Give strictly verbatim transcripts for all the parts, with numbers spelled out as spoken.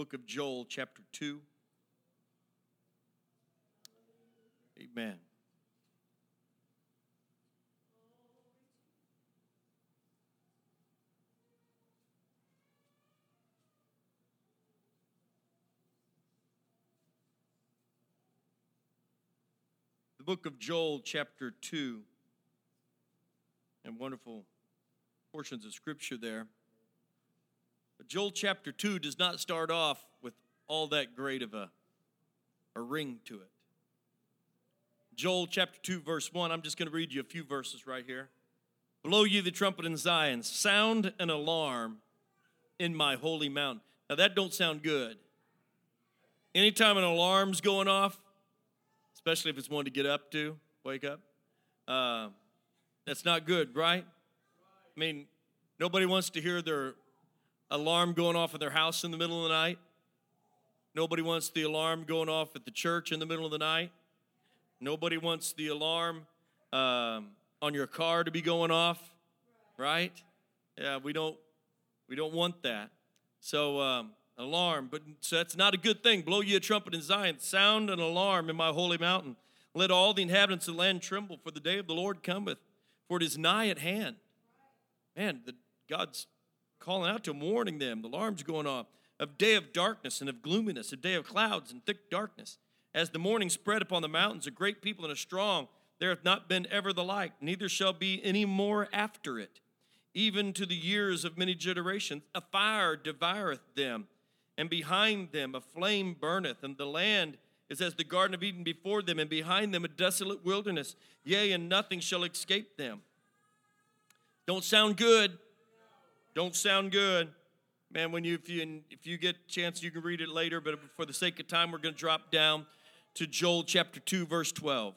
book of Joel, chapter two. Amen. The book of Joel, chapter two, and wonderful portions of scripture there. But Joel chapter two does not start off with all that great of a, a ring to it. Joel chapter two, verse one, I'm just going to read you a few verses right here. Blow ye the trumpet in Zion, sound an alarm in my holy mountain. Now that don't sound good. Anytime an alarm's going off, especially if it's one to get up to, wake up, uh, that's not good, right? I mean, nobody wants to hear their alarm going off at their house in the middle of the night. Nobody wants the alarm going off at the church in the middle of the night. Nobody wants the alarm um, on your car to be going off, right? Yeah, we don't we don't want that. So um, alarm, but so that's not a good thing. Blow ye a trumpet in Zion, sound an alarm in my holy mountain. Let all the inhabitants of the land tremble, for the day of the Lord cometh, for it is nigh at hand. Man, the, God's calling out to them, warning them. The alarm's going off. Of day of darkness and of gloominess, a day of clouds and thick darkness. As the morning spread upon the mountains, a great people and a strong, there hath not been ever the like, neither shall be any more after it. Even to the years of many generations, a fire devoureth them, and behind them a flame burneth, and the land is as the Garden of Eden before them, and behind them a desolate wilderness. Yea, and nothing shall escape them. Don't sound good. Don't sound good. Man, when you if you if you get a chance, you can read it later, but for the sake of time, we're going to drop down to Joel chapter two, verse twelve.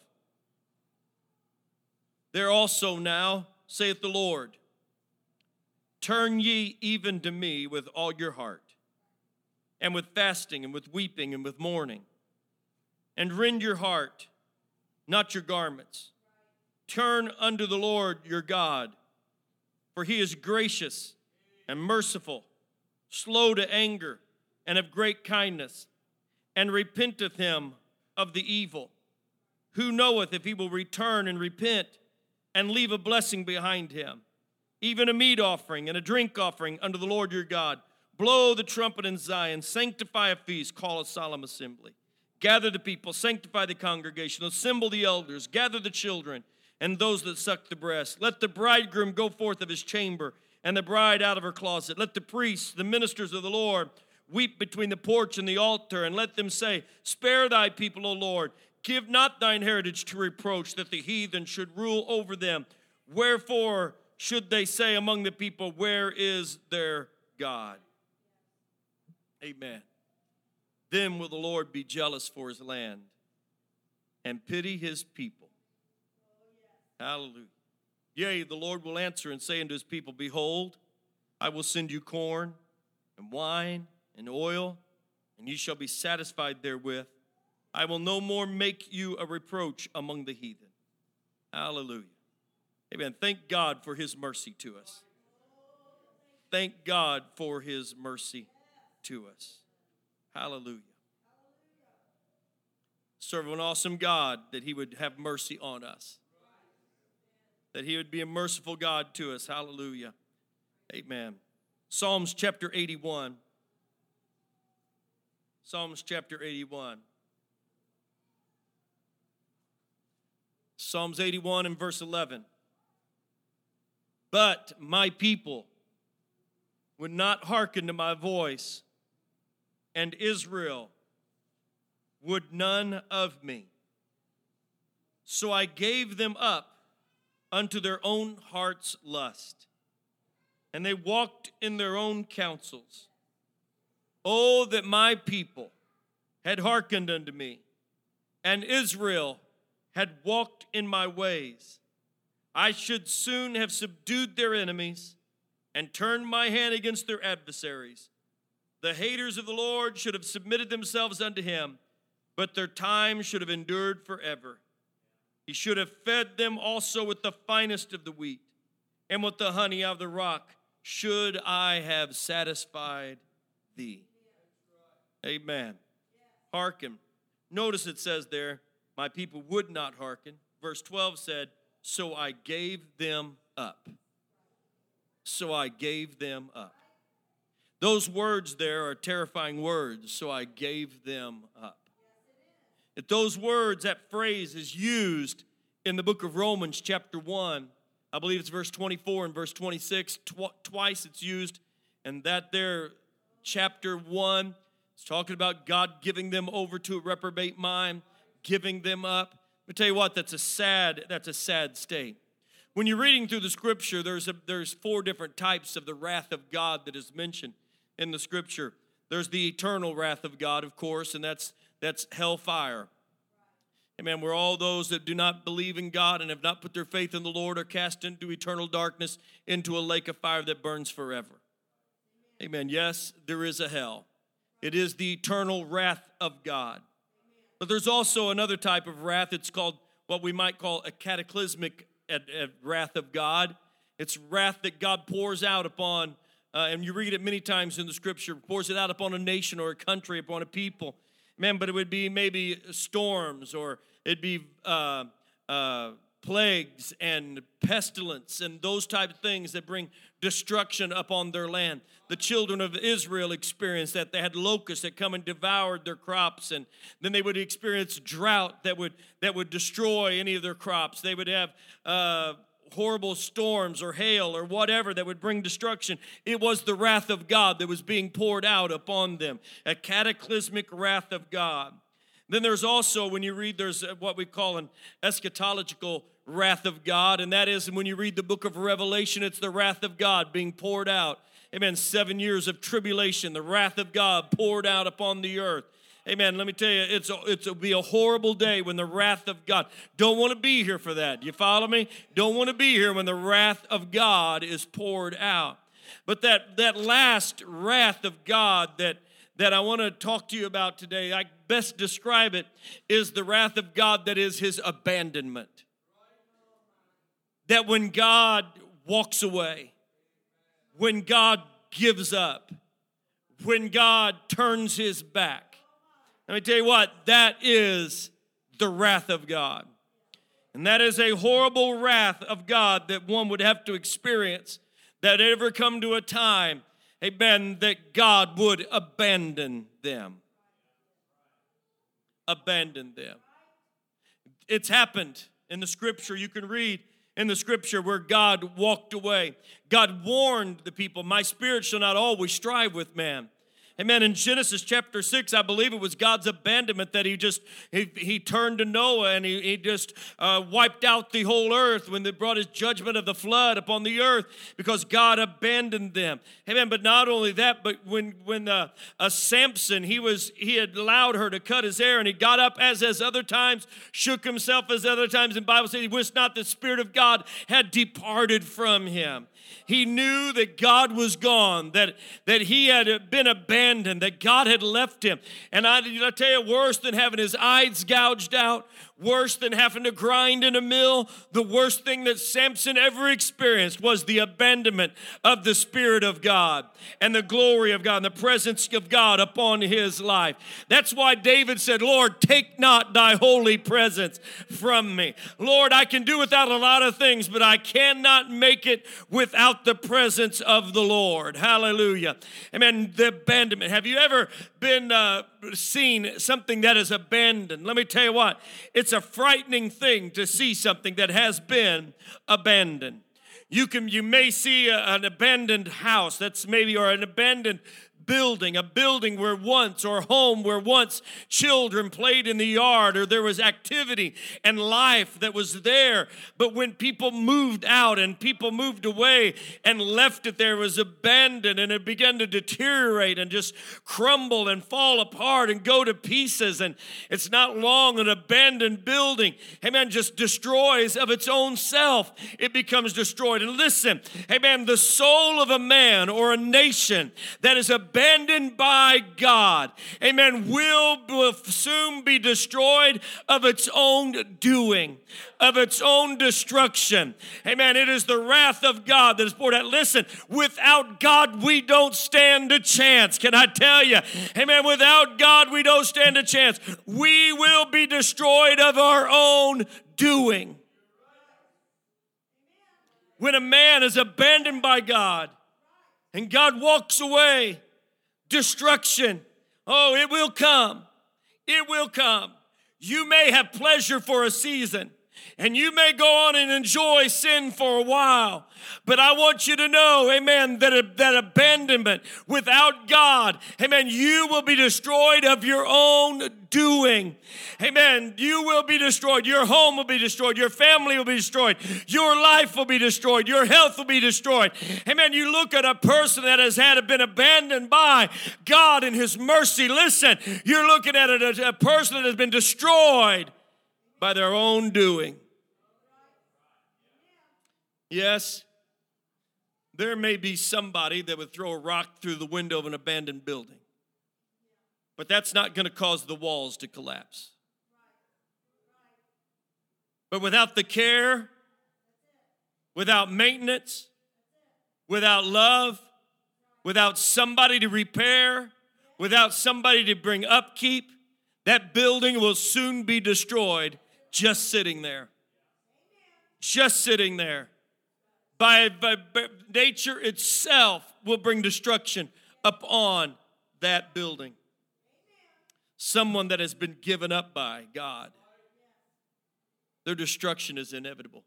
There also now, saith the Lord, turn ye even to me with all your heart, and with fasting, and with weeping, and with mourning, and rend your heart, not your garments. Turn unto the Lord your God, for he is gracious and merciful, slow to anger, and of great kindness, and repenteth him of the evil. Who knoweth if he will return and repent and leave a blessing behind him, even a meat offering and a drink offering unto the Lord your God? Blow the trumpet in Zion, sanctify a feast, call a solemn assembly. Gather the people, sanctify the congregation, assemble the elders, gather the children and those that suck the breast. Let the bridegroom go forth of his chamber, and the bride out of her closet. Let the priests, the ministers of the Lord, weep between the porch and the altar, and let them say, spare thy people, O Lord. Give not thine heritage to reproach, that the heathen should rule over them. Wherefore should they say among the people, where is their God? Amen. Then will the Lord be jealous for his land and pity his people. Hallelujah. Yea, the Lord will answer and say unto his people, behold, I will send you corn and wine and oil, and ye shall be satisfied therewith. I will no more make you a reproach among the heathen. Hallelujah. Amen. Thank God for his mercy to us. Thank God for his mercy to us. Hallelujah. Serve an awesome God that he would have mercy on us, that he would be a merciful God to us. Hallelujah. Amen. Psalms chapter eighty-one. Psalms chapter eighty-one. Psalms eighty-one and verse eleven. But my people would not hearken to my voice, and Israel would none of me. So I gave them up unto their own heart's lust, and they walked in their own counsels. Oh, that my people had hearkened unto me, and Israel had walked in my ways. I should soon have subdued their enemies and turned my hand against their adversaries. The haters of the Lord should have submitted themselves unto him, but their time should have endured forever. He should have fed them also with the finest of the wheat, and with the honey of the rock should I have satisfied thee. Amen. Hearken. Notice it says there, my people would not hearken. Verse twelve said, so I gave them up. So I gave them up. Those words there are terrifying words, so I gave them up. If those words, that phrase is used in the book of Romans chapter one, I believe it's verse twenty-four and verse twenty-six, tw- twice it's used, and that there, chapter one, it's talking about God giving them over to a reprobate mind, giving them up. Let me tell you what, that's a sad, that's a sad state. When you're reading through the scripture, there's a, there's four different types of the wrath of God that is mentioned in the scripture. There's the eternal wrath of God, of course, and that's that's hellfire. Amen. Where all those that do not believe in God and have not put their faith in the Lord are cast into eternal darkness, into a lake of fire that burns forever. Amen. Yes, there is a hell. It is the eternal wrath of God. But there's also another type of wrath. It's called what we might call a cataclysmic wrath of God. It's wrath that God pours out upon, uh, and you read it many times in the scripture, pours it out upon a nation or a country, upon a people. Man, but it would be maybe storms, or it'd be uh, uh, plagues and pestilence and those type of things that bring destruction upon their land. The children of Israel experienced that. They had locusts that come and devoured their crops, and then they would experience drought that would that would destroy any of their crops. They would have uh, horrible storms or hail or whatever that would bring destruction. It was the wrath of God that was being poured out upon them, a cataclysmic wrath of God. Then there's also, when you read, there's what we call an eschatological wrath of God, and that is when you read the book of Revelation, it's the wrath of God being poured out. Amen. Seven years of tribulation, the wrath of God poured out upon the earth. Amen. Let me tell you, it's a, it's it'll be a horrible day when the wrath of God. Don't want to be here for that. You follow me? Don't want to be here when the wrath of God is poured out. But that that last wrath of God that that I want to talk to you about today, I best describe it, is the wrath of God that is his abandonment. That when God walks away, when God gives up, when God turns his back. Let me tell you what, that is the wrath of God. And that is a horrible wrath of God that one would have to experience, that ever come to a time, amen, that God would abandon them. Abandon them. It's happened in the scripture. You can read in the scripture where God walked away. God warned the people, my spirit shall not always strive with man. Amen. In Genesis chapter six, I believe it was God's abandonment that he just, he, he turned to Noah and he, he just uh, wiped out the whole earth when they brought his judgment of the flood upon the earth because God abandoned them. Amen. But not only that, but when when uh, uh, Samson, he was he had allowed her to cut his hair and he got up as as other times, shook himself as other times. And the Bible says he wished not the Spirit of God had departed from him. He knew that God was gone, that, that he had been abandoned, that God had left him. And I, I tell you, worse than having his eyes gouged out, worse than having to grind in a mill, the worst thing that Samson ever experienced was the abandonment of the Spirit of God and the glory of God and the presence of God upon his life. That's why David said, Lord, take not thy holy presence from me. Lord, I can do without a lot of things, but I cannot make it without the presence of the Lord. Hallelujah. Amen. The abandonment. Have you ever been uh, seen something that is abandoned? Let me tell you what. It's a frightening thing to see something that has been abandoned. You can, you may see a, an abandoned house. That's maybe, or an abandoned building, a building where once, or home where once children played in the yard, or there was activity and life that was there. But when people moved out and people moved away and left it there, it was abandoned, and it began to deteriorate and just crumble and fall apart and go to pieces. And it's not long an abandoned building, amen, just destroys of its own self. It becomes destroyed. And listen, amen, the soul of a man or a nation that is abandoned abandoned by God, amen, will, will soon be destroyed of its own doing, of its own destruction. Amen. It is the wrath of God that is poured out. Listen, without God, we don't stand a chance. Can I tell you? Amen. Without God, we don't stand a chance. We will be destroyed of our own doing. When a man is abandoned by God and God walks away, destruction, oh, it will come. It will come. You may have pleasure for a season, and you may go on and enjoy sin for a while. But I want you to know, amen, that, that abandonment without God, amen, you will be destroyed of your own doing. Amen. You will be destroyed. Your home will be destroyed. Your family will be destroyed. Your life will be destroyed. Your health will be destroyed. Amen. You look at a person that has had been abandoned by God in His mercy. Listen, you're looking at a, a person that has been destroyed by their own doing. Yes, there may be somebody that would throw a rock through the window of an abandoned building, but that's not going to cause the walls to collapse. But without the care, without maintenance, without love, without somebody to repair, without somebody to bring upkeep, that building will soon be destroyed just sitting there. Just sitting there. By, by, by nature itself will bring destruction upon that building. Someone that has been given up by God, their destruction is inevitable.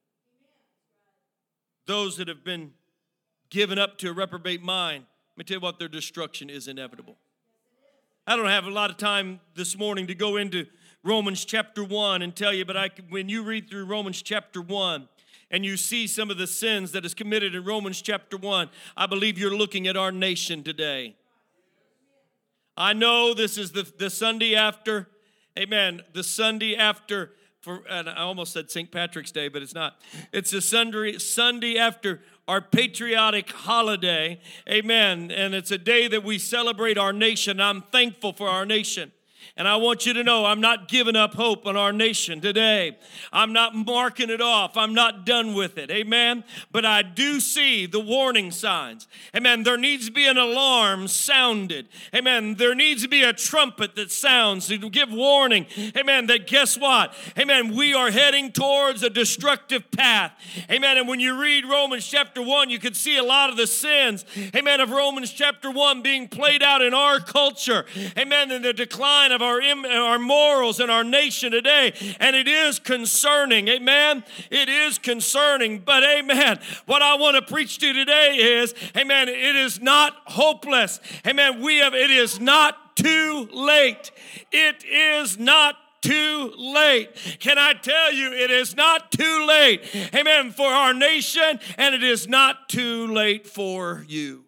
Those that have been given up to a reprobate mind, let me tell you what, their destruction is inevitable. I don't have a lot of time this morning to go into Romans chapter one and tell you, but I, when you read through Romans chapter one, and you see some of the sins that is committed in Romans chapter one, I believe you're looking at our nation today. I know this is the, the Sunday after, amen, the Sunday after, for, and I almost said Saint Patrick's Day, but it's not. It's the Sunday, Sunday after our patriotic holiday, amen, and it's a day that we celebrate our nation. I'm thankful for our nation. And I want you to know I'm not giving up hope on our nation today. I'm not marking it off. I'm not done with it. Amen. But I do see the warning signs. Amen. There needs to be an alarm sounded. Amen. There needs to be a trumpet that sounds to give warning. Amen. That guess what? Amen. We are heading towards a destructive path. Amen. And when you read Romans chapter one, you can see a lot of the sins, amen, of Romans chapter one being played out in our culture. Amen. And the decline of our Our, our morals in our nation today, and it is concerning, amen, it is concerning, but amen, what I want to preach to you today is, amen, it is not hopeless, amen, we have, it is not too late, it is not too late. Can I tell you, it is not too late, amen, for our nation, and it is not too late for you.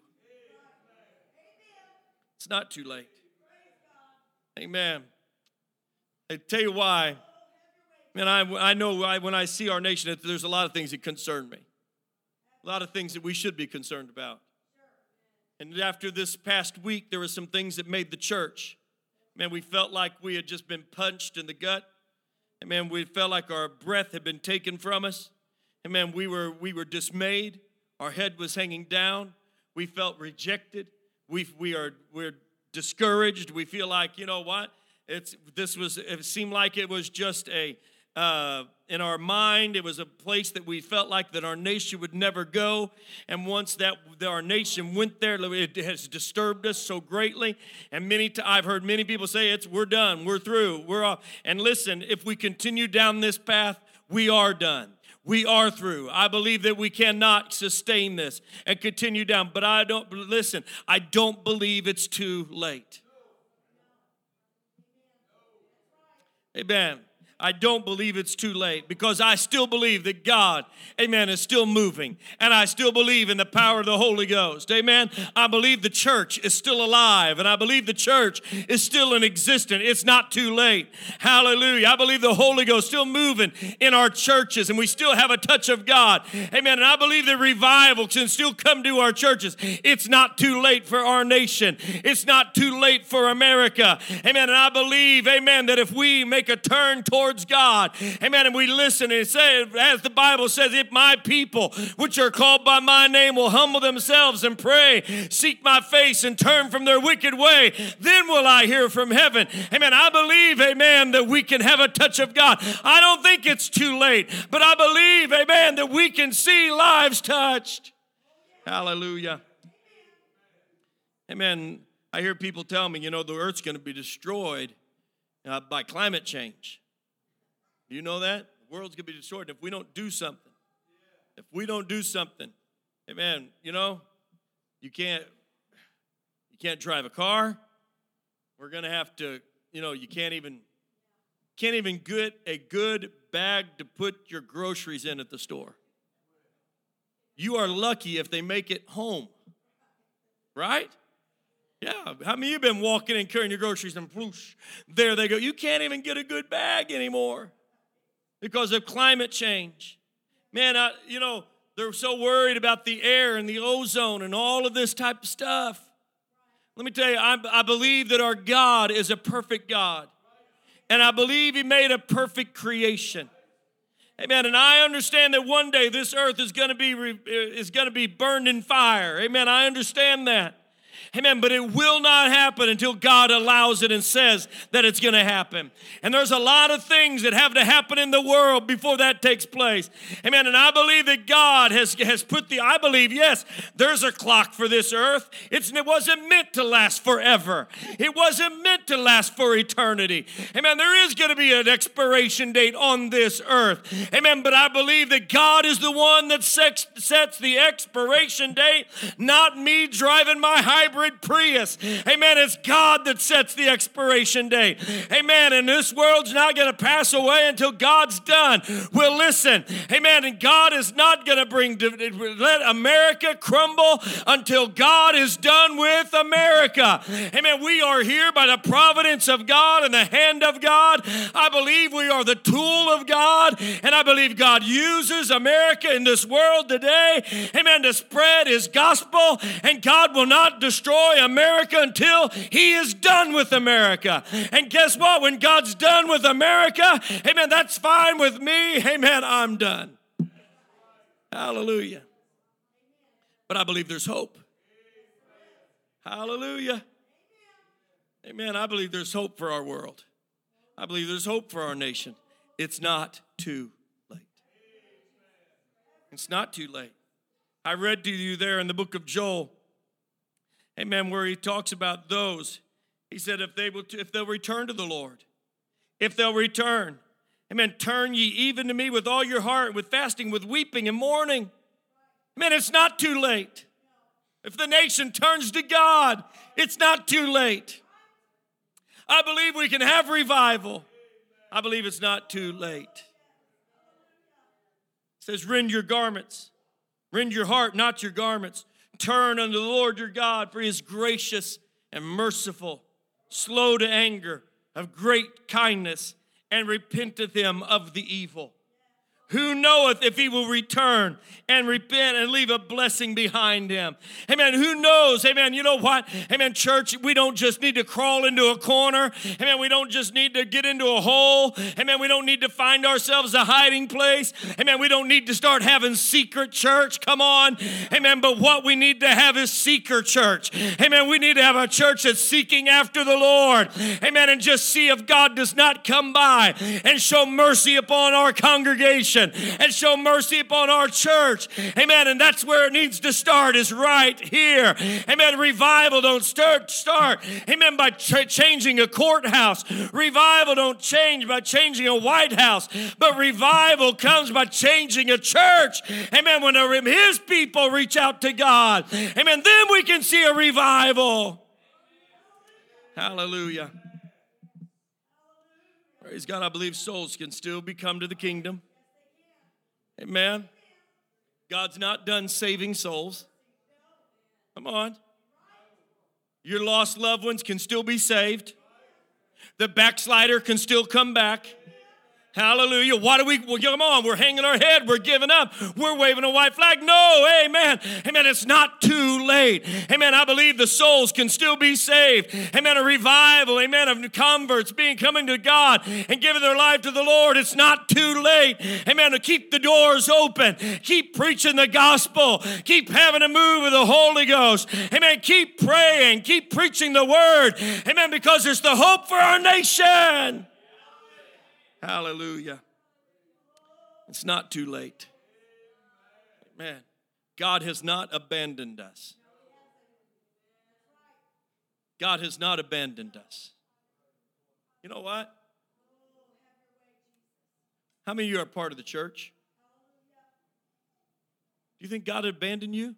It's not too late. Amen. I tell you why. Man, I, I know I, when I see our nation, there's a lot of things that concern me. A lot of things that we should be concerned about. And after this past week, there were some things that made the church. Man, we felt like we had just been punched in the gut. And man, we felt like our breath had been taken from us. And man, we were, we were dismayed. Our head was hanging down. We felt rejected. We, we are, we're discouraged. We feel like, you know what? It's this was. It seemed like it was just a uh, in our mind. It was a place that we felt like that our nation would never go. And once that, that our nation went there, it has disturbed us so greatly. And many t- I've heard many people say, "It's we're done. We're through. We're off." And listen, if we continue down this path, we are done. We are through. I believe that we cannot sustain this and continue down. But I don't, listen, I don't believe it's too late. Amen. I don't believe it's too late because I still believe that God, amen, is still moving. And I still believe in the power of the Holy Ghost. Amen. I believe the church is still alive. And I believe the church is still in existence. It's not too late. Hallelujah. I believe the Holy Ghost still moving in our churches. And we still have a touch of God. Amen. And I believe that revival can still come to our churches. It's not too late for our nation. It's not too late for America. Amen. And I believe, amen, that if we make a turn towards God, amen, and we listen and say, as the Bible says, if my people, which are called by my name, will humble themselves and pray, seek my face and turn from their wicked way, then will I hear from heaven. Amen. I believe, amen, that we can have a touch of God. I don't think it's too late, but I believe, amen, that we can see lives touched. Hallelujah. Amen. I hear people tell me, you know, the earth's going to be destroyed uh, by climate change. Do you know that? The world's going to be destroyed. And if we don't do something, if we don't do something, amen, you know, you can't, you can't drive a car. We're going to have to, you know, you can't even, can't even get a good bag to put your groceries in at the store. You are lucky if they make it home, right? Yeah, how many of you have been walking and carrying your groceries and whoosh, there they go. You can't even get a good bag anymore because of climate change. Man, I, you know, they're so worried about the air and the ozone and all of this type of stuff. Let me tell you, I, I believe that our God is a perfect God. And I believe he made a perfect creation. Amen. And I understand that one day this earth is going to be is going to be burned in fire. Amen. I understand that. Amen, but it will not happen until God allows it and says that it's going to happen. And there's a lot of things that have to happen in the world before that takes place. Amen, and I believe that God has, has put the, I believe, yes, there's a clock for this earth. It's, it wasn't meant to last forever. It wasn't meant to last for eternity. Amen, there is going to be an expiration date on this earth. Amen, but I believe that God is the one that sets, sets the expiration date, not me driving my hybrid Prius. Amen. It's God that sets the expiration date. Amen. And this world's not going to pass away until God's done. Well, listen. Amen. And God is not going to bring, let America crumble until God is done with America. Amen. We are here by the providence of God and the hand of God. I believe we are the tool of God. And I believe God uses America in this world today. Amen. To spread his gospel. And God will not destroy America until he is done with America. And guess what? When God's done with America, amen, that's fine with me. Amen, I'm done. Hallelujah. But I believe there's hope. Hallelujah. Amen. I believe there's hope for our world. I believe there's hope for our nation. It's not too late. It's not too late. I read to you there in the book of Joel, amen, where he talks about those. He said, if they will, if they'll return to the Lord, if they'll return, amen, turn ye even to me with all your heart, with fasting, with weeping and mourning. Amen, it's not too late. If the nation turns to God, it's not too late. I believe we can have revival. I believe it's not too late. It says, rend your garments. Rend your heart, not your garments. Turn unto the Lord your God, for he is gracious and merciful, slow to anger, of great kindness, and repenteth him of the evil. Who knoweth if he will return and repent and leave a blessing behind him? Amen. Who knows? Amen. You know what? Amen. Church, we don't just need to crawl into a corner. Amen. We don't just need to get into a hole. Amen. We don't need to find ourselves a hiding place. Amen. We don't need to start having secret church. Come on. Amen. But what we need to have is seeker church. Amen. We need to have a church that's seeking after the Lord. Amen. And just see if God does not come by and show mercy upon our congregation and show mercy upon our church. Amen. And that's where it needs to start, is right here. Amen. Revival don't start, start. Amen. By ch- changing a courthouse. Revival don't change by changing a White House. But revival comes by changing a church. Amen. When his people reach out to God. Amen. Then we can see a revival. Hallelujah. Praise God, I believe souls can still be come to the kingdom. Amen. God's not done saving souls. Come on. Your lost loved ones can still be saved. The backslider can still come back. Hallelujah. Why do we, well, come on, we're hanging our head, we're giving up, we're waving a white flag. No, amen. Amen, it's not too late. Amen, I believe the souls can still be saved. Amen, a revival, amen, of converts being coming to God and giving their life to the Lord. It's not too late. Amen, to keep the doors open. Keep preaching the gospel. Keep having a move of the Holy Ghost. Amen, keep praying. Keep preaching the word. Amen, because it's the hope for our nation. Hallelujah. It's not too late. Man, God has not abandoned us. God has not abandoned us. You know what? How many of you are part of the church? Do you think God abandoned you?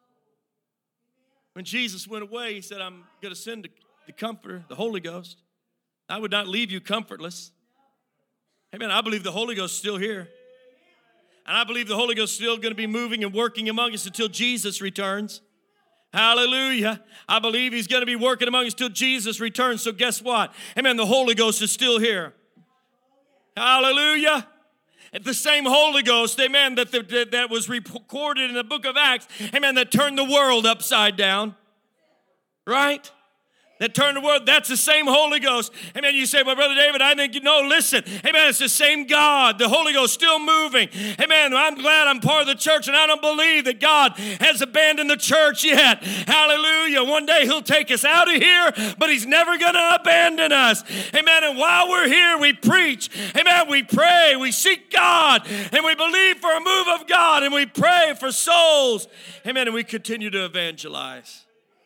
When Jesus went away, he said, I'm going to send the Comforter, the Holy Ghost. I would not leave you comfortless. Amen. I believe the Holy Ghost is still here. And I believe the Holy Ghost is still going to be moving and working among us until Jesus returns. Hallelujah. I believe he's going to be working among us until Jesus returns. So guess what? Amen. The Holy Ghost is still here. Hallelujah. It's the same Holy Ghost, amen, that, the, that was recorded in the book of Acts, amen, that turned the world upside down. Right? That turned the world, that's the same Holy Ghost. Amen. You say, well, Brother David, I think you know, listen. Amen. It's the same God. The Holy Ghost still moving. Amen. I'm glad I'm part of the church, and I don't believe that God has abandoned the church yet. Hallelujah. One day he'll take us out of here, but he's never going to abandon us. Amen. And while we're here, we preach. Amen. We pray. We seek God, and we believe for a move of God, and we pray for souls. Amen. And we continue to evangelize.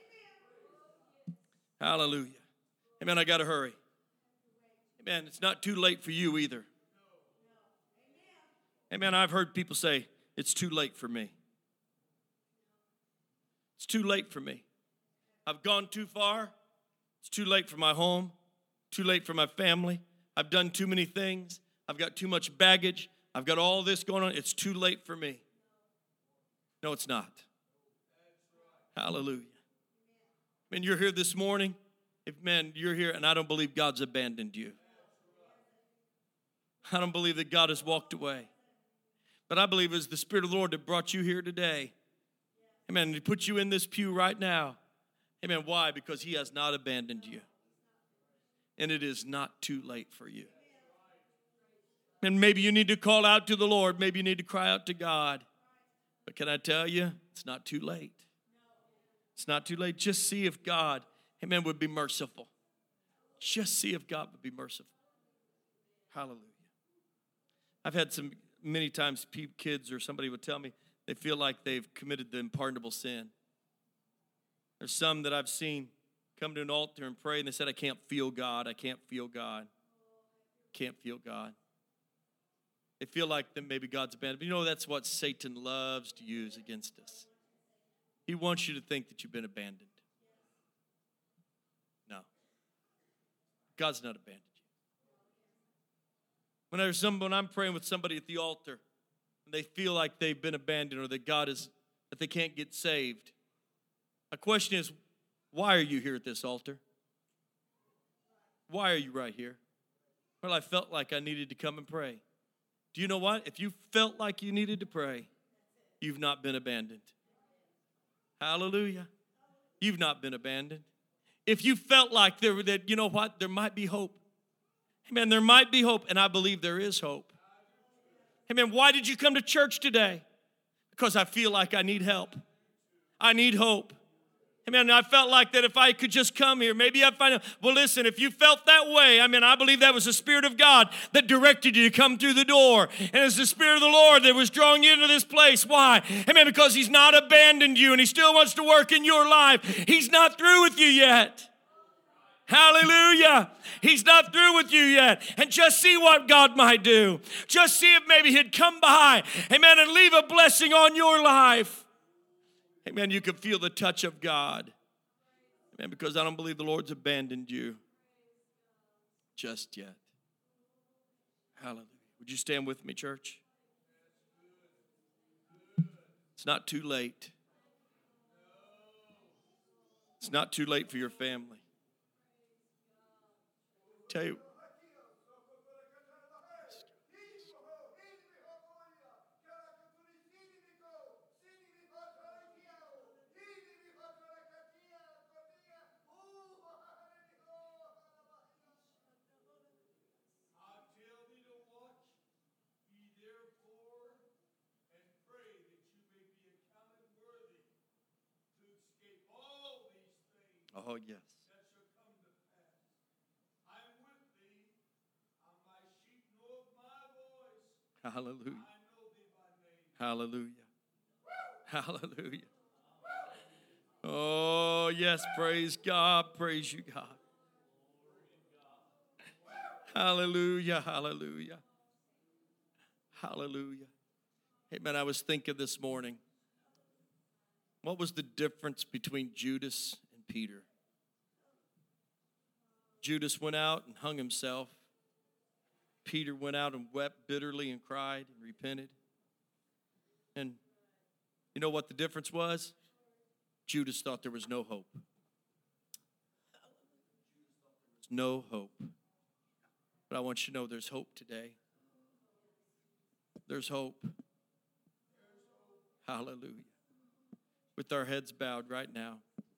Hallelujah. Amen. I got to hurry. Amen. It's not too late for you either. Amen. I've heard people say, it's too late for me. It's too late for me. I've gone too far. It's too late for my home. Too late for my family. I've done too many things. I've got too much baggage. I've got all this going on. It's too late for me. No, it's not. Hallelujah. Man, you're here this morning. If, man, you're here, and I don't believe God's abandoned you. I don't believe that God has walked away. But I believe it's the Spirit of the Lord that brought you here today. Amen. He put you in this pew right now. Amen. Why? Because he has not abandoned you. And it is not too late for you. And maybe you need to call out to the Lord. Maybe you need to cry out to God. But can I tell you, it's not too late. It's not too late. Just see if God, amen, would be merciful. Just see if God would be merciful. Hallelujah. I've had some, many times kids or somebody would tell me they feel like they've committed the unpardonable sin. There's some that I've seen come to an altar and pray, and they said, I can't feel God. I can't feel God. Can't feel God. They feel like that maybe God's abandoned. But you know, that's what Satan loves to use against us. He wants you to think that you've been abandoned. No. God's not abandoned you. When, there's some, when I'm praying with somebody at the altar, and they feel like they've been abandoned or that God is, that they can't get saved, my question is, why are you here at this altar? Why are you right here? Well, I felt like I needed to come and pray. Do you know what? If you felt like you needed to pray, you've not been abandoned. Hallelujah. You've not been abandoned. If you felt like there that, you know what, there might be hope. Amen, there might be hope, and I believe there is hope. Amen, why did you come to church today? Because I feel like I need help. I need hope. Amen, I felt like that if I could just come here, maybe I'd find out. Well, listen, if you felt that way, I mean, I believe that was the Spirit of God that directed you to come through the door. And it's the Spirit of the Lord that was drawing you into this place. Why? Amen, because he's not abandoned you, and he still wants to work in your life. He's not through with you yet. Hallelujah. He's not through with you yet. And just see what God might do. Just see if maybe he'd come by, amen, and leave a blessing on your life. Amen, you can feel the touch of God. Amen, because I don't believe the Lord's abandoned you just yet. Hallelujah. Would you stand with me, church? It's not too late. It's not too late for your family. Tell you, oh, yes. Hallelujah. Hallelujah. Hallelujah. Oh, yes. Praise God. Praise you, God. Hallelujah. Hallelujah. Hallelujah. Hey, man, I was thinking this morning, what was the difference between Judas and Peter? Judas went out and hung himself. Peter went out and wept bitterly and cried and repented. And you know what the difference was? Judas thought there was no hope. There's no hope. But I want you to know there's hope today. There's hope. Hallelujah. With our heads bowed right now.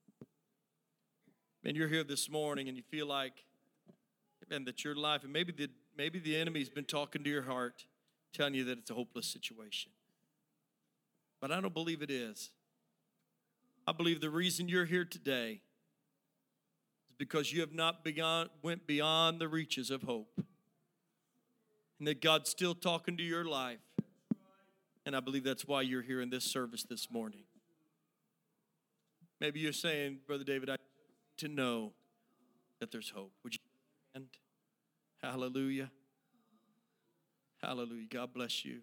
Man, you're here this morning and you feel like, man, that your life, and maybe the maybe the enemy's been talking to your heart, telling you that it's a hopeless situation. But I don't believe it is. I believe the reason you're here today is because you have not beyond, went beyond the reaches of hope. And that God's still talking to your life. And I believe that's why you're here in this service this morning. Maybe you're saying, Brother David, I need to know that there's hope. Would you stand? Hallelujah. Hallelujah. God bless you.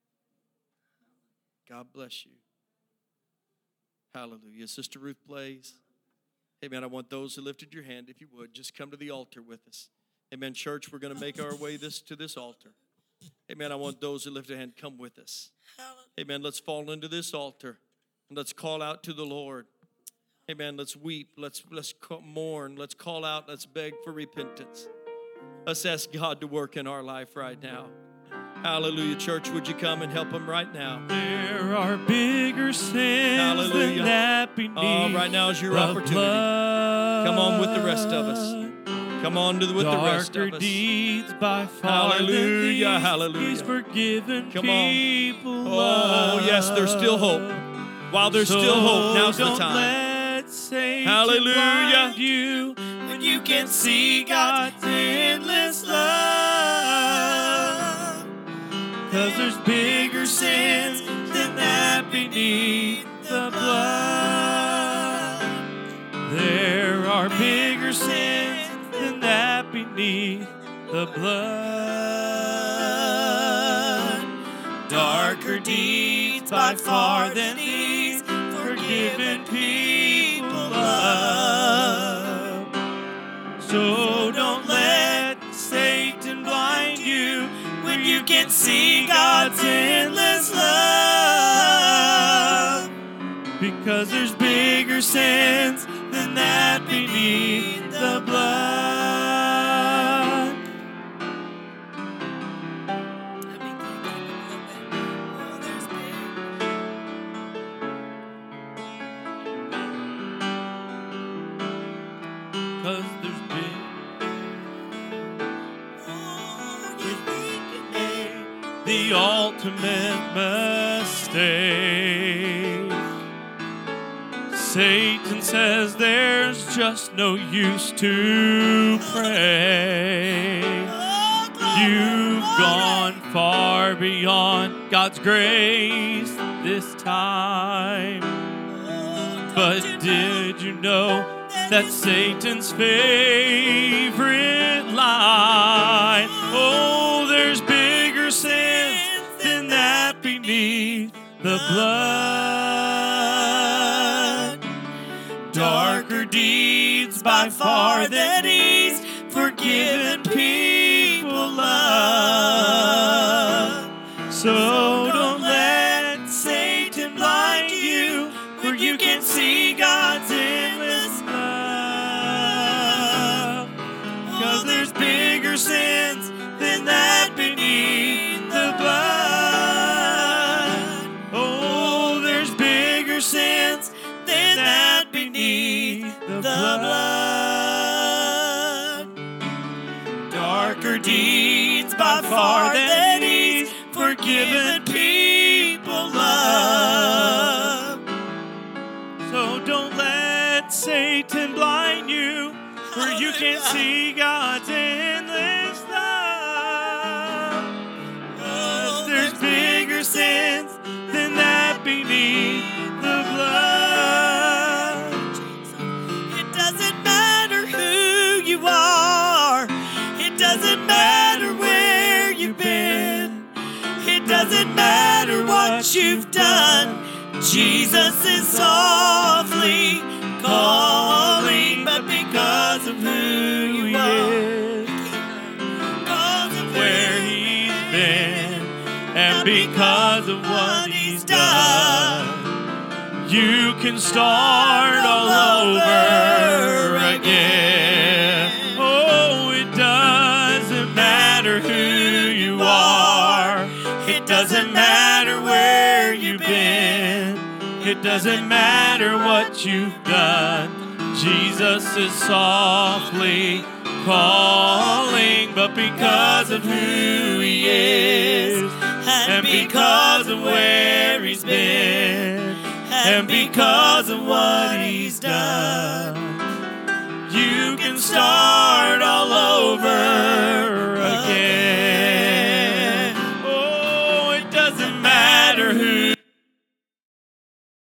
God bless you. Hallelujah. Sister Ruth plays. Amen. I want those who lifted your hand, if you would, just come to the altar with us. Amen. Church, we're going to make our way this to this altar. Amen. I want those who lifted a hand, come with us. Amen. Let's fall into this altar and let's call out to the Lord. Amen. Let's weep. Let's let's mourn. Let's call out. Let's beg for repentance. Let's ask God to work in our life right now. Hallelujah. Church, would you come and help him right now? There are bigger sins Hallelujah. than that beneath. Oh, right now is your opportunity. Come on with the rest of us. Come on to the, with the rest of us. Deeds by far Hallelujah. than these, Hallelujah. these forgiven Come on. people. Oh, yes, there's still hope. While there's so still hope, now's the don't time. Let Satan Hallelujah. blind you when you can see God's endless love. Cause there's bigger sins than that beneath the blood. There are bigger sins than that beneath the blood. Darker deeds by far than these forgiven people love. So don't let Satan blind you when you can see God's endless love. Because there's bigger sins than that beneath the blood. Let me keep it a little bit. Oh, there's big. Cause there's big. The ultimate mistake. Satan says there's just no use to pray. You've gone far beyond God's grace this time. But did you know that Satan's favorite line? Oh, there's bigger sins than that beneath the blood. Darker deeds by far than these forgiven people love. 'cause there's bigger sins than that beneath the blood. Oh, there's bigger sins than that beneath the blood. Darker deeds by far than He's forgiven people love. So don't let Satan blind you, for you can see God's endless love. 'Cause there's bigger sins than that beneath the blood. It doesn't matter who you are. It doesn't matter where you've been. It doesn't matter what you've done. Jesus is softly calling, but because of who you are, because of where He's been, and because of what He's done, you can start all over again. Oh, it doesn't matter who you are. It doesn't matter where you've been. It doesn't matter what you've done. Jesus is softly calling, but because of who He is, and because of where He's been, and because of what He's done,